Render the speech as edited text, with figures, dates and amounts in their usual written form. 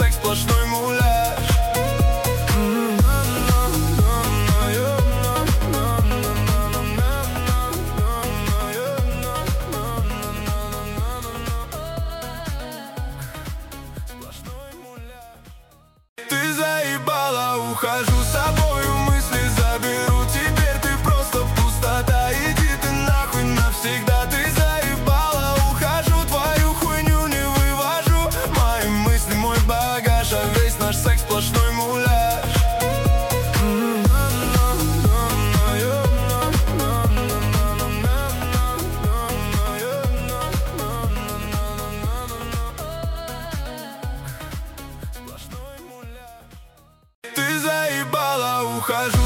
секс сплошной муляж. Ты заебала, ухожу с собою, мысли заберу. Теперь ты просто пустота, иди ты нахуй навсегда. Ты заебала, ухожу, твою хуйню не вывожу. Мои мысли, мой багаж, а весь наш секс сплошной муляж. Ты заебала, ухожу.